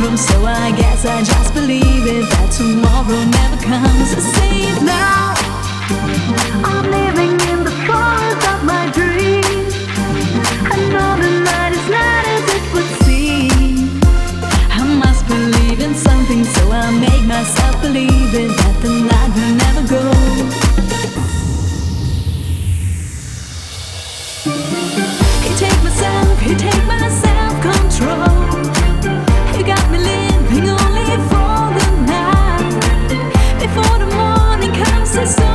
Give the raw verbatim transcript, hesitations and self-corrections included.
tomorrow, so I guess I just believe it, that tomorrow never comes. I say it now, I'm living in the forest of my dreams. I know the night is not as it would seem. I must believe in something, so I make myself believe it, that the night will never go. You take myself, you take my self-control. You got me living only for the night. Before the morning comes, it's so